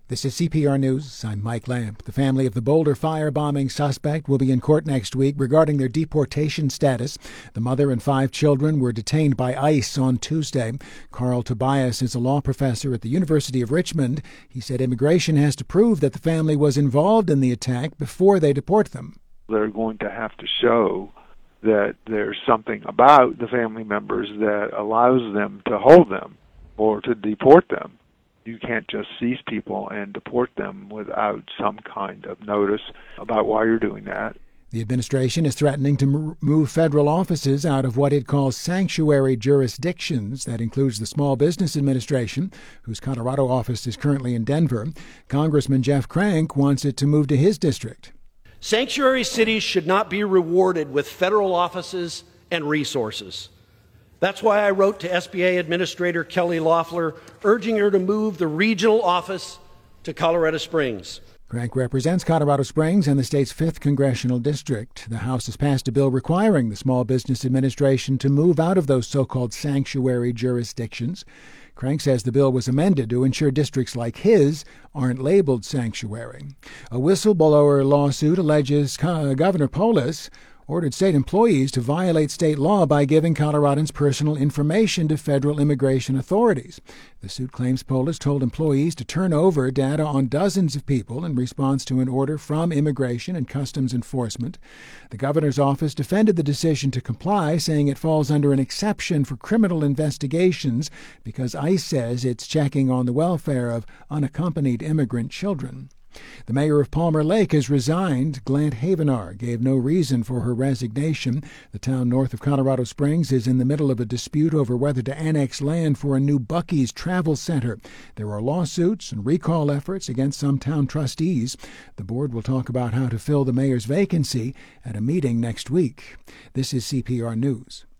This is CPR News. I'm Mike Lamp. The family of the Boulder firebombing suspect will be in court next week regarding their deportation status. The mother and 5 children were detained by ICE on Tuesday. Carl Tobias is a law professor at the University of Richmond. He said immigration has to prove that the family was involved in the attack before they deport them. They're going to have to show that there's something about the family members that allows them to hold them or to deport them. You can't just seize people and deport them without some kind of notice about why you're doing that. The administration is threatening to move federal offices out of what it calls sanctuary jurisdictions. That includes the Small Business Administration, whose Colorado office is currently in Denver. Congressman Jeff Crank wants it to move to his district. Sanctuary cities should not be rewarded with federal offices and resources. That's why I wrote to SBA Administrator Kelly Loeffler, urging her to move the regional office to Colorado Springs. Crank represents Colorado Springs and the state's 5th congressional district. The House has passed a bill requiring the Small Business Administration to move out of those so-called sanctuary jurisdictions. Crank says the bill was amended to ensure districts like his aren't labeled sanctuary. A whistleblower lawsuit alleges Governor Polis ordered state employees to violate state law by giving Coloradans personal information to federal immigration authorities. The suit claims Polis told employees to turn over data on dozens of people in response to an order from Immigration and Customs Enforcement. The governor's office defended the decision to comply, saying it falls under an exception for criminal investigations because ICE says it's checking on the welfare of unaccompanied immigrant children. The mayor of Palmer Lake has resigned. Glant Havenar gave no reason for her resignation. The town north of Colorado Springs is in the middle of a dispute over whether to annex land for a new Buc-ee's travel center. There are lawsuits and recall efforts against some town trustees. The board will talk about how to fill the mayor's vacancy at a meeting next week. This is CPR News.